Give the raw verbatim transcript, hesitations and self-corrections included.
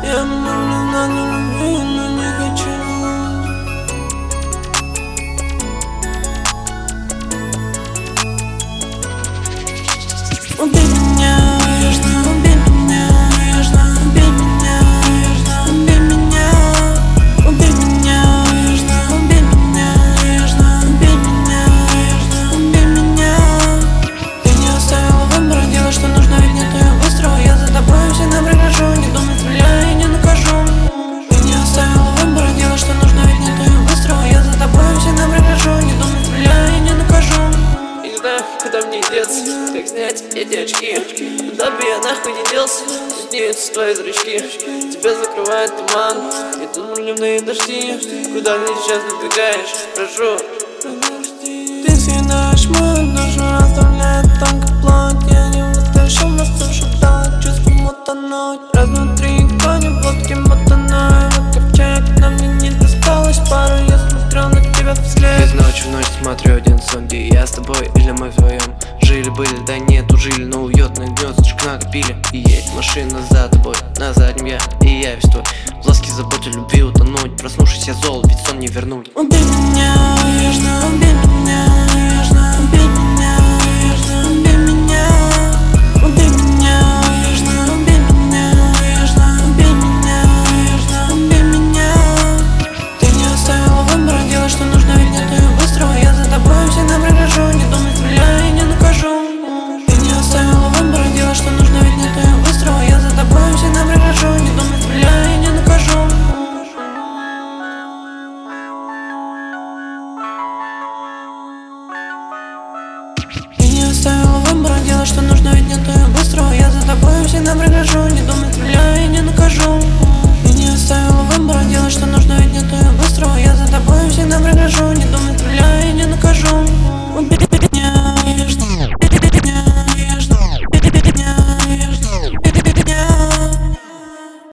Я влюблена, но люблю, но не хочу. Убей меня, убей меня, убей меня, убей меня, убей меня, убей меня, убей меня, убей меня. Ты не оставила выбора, делай, что нужно, ведь нету я быстрого. Я за тобой всегда прихожу, не думай, стреляй и не накажу. Ты не оставила выбора, делай, что нужно, ведь нету я быстрого. Я за тобой всегда прихожу, не думай, стреляй и не накажу. Не знаю, куда мне деться, как снять эти очки. Куда бы я нахуй не делся, виднеются твои зрачки. Тебя закрывает туман, и тут проливные дожди. Куда ты сейчас забегаешь, прошу. Ты съедаешь мою душу, оставляет тонкий плоть. Я не вытащил на сушу, дала чувство мотануть. Раз, два, три, гони водки мотаной. Выкопчай, когда мне не досталось пару. Я смотрел на тебя вслед. Из ночи в ночь смотрю один сон, где я с тобой или мы вдвоем. Жили-были, да нету, жили, но уютных гнездочек накопили. И едет машина за тобой, на заднем я, и я весь твой. В ласке, заботе, любви утонуть. Проснувшись я зол, ведь сон не вернуть. Убей меня, убей меня, убей меня, убей меня, убей меня, убей меня, убей меня, убей меня. Ты не оставила выбора, делай, что нужно, ведь нету я быстрого. Я за тобой всегда прихожу, не думай, стреляй и не накажу. Ты не оставила выбора, делай, что нужно, ведь нету я быстрого. Я за тобой всегда прихожу, не думай, стреляй и не накажу. Ты не оставила выбора, делай, что нужно.